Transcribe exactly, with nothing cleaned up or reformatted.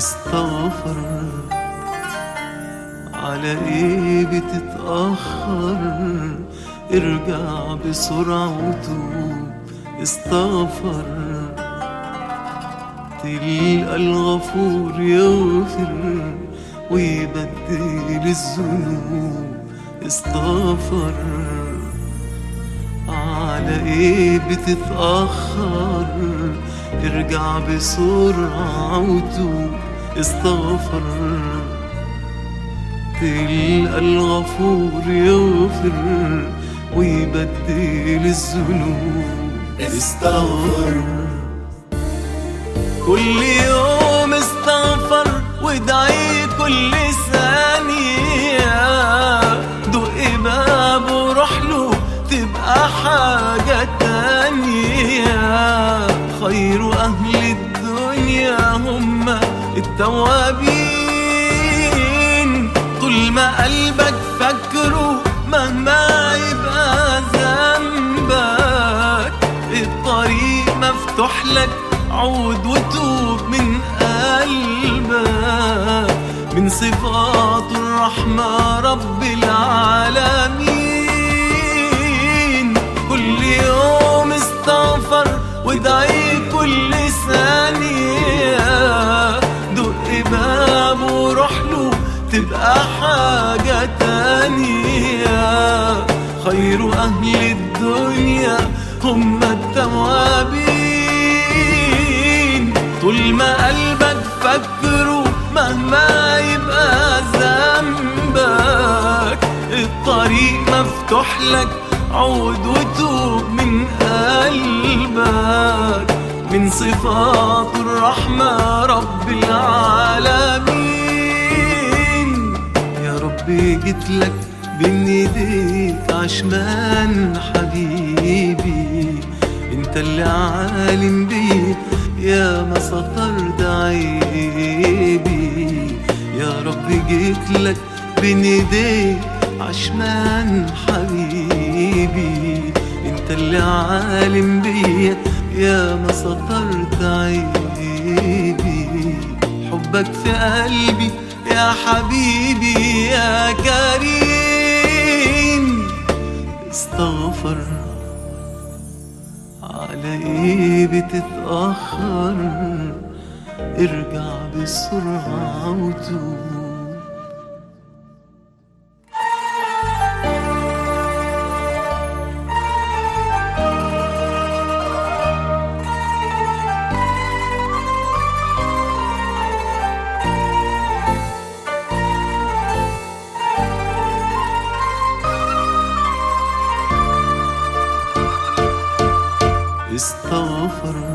استغفر. على ايه بتتأخر؟ ارجع بسرعة وتوب استغفر. تلقى الغفور يغفر ويبدل الذنوب استغفر. على ايه بتتأخر؟ ارجع بسرعة وتوب استغفر. تلقى الغفور يغفر ويبدل الذنوب استغفر. كل يوم استغفر وادعي كل ثانية. دق بابه وروح له تبقى حاجة تانية. خير أهل الدنيا هم التوابين. طول ما قلبك فكره مهما يبقى ذنبك الطريق مفتوح لك. عود وتوب من قلبك. من صفات الرحمة رب العالمين. كل يوم استغفر وادعي كل ثانية. دق بابه وروح له تبقى حاجة تانية. خير أهل الدنيا هم التوابين. طول ما قلبك فكره مهما يبقى ذنبك الطريق مفتوح لك. عود وتوب من قلبك. من صفات الرحمة رب العالمين. يا ربي جيتلك بين ايديك عشمان حبيبي. انت اللي عالم بيه يا ما سترت عيبي. يا ربي جيتلك بين ايديك عشمان حبيبي. انت اللي عالم بيه يا ما سترت عيبي. حبك في قلبي يا حبيبي يا كريم استغفر. على ايه بتتأخر؟ ارجع بسرعة وتوب. استغفر.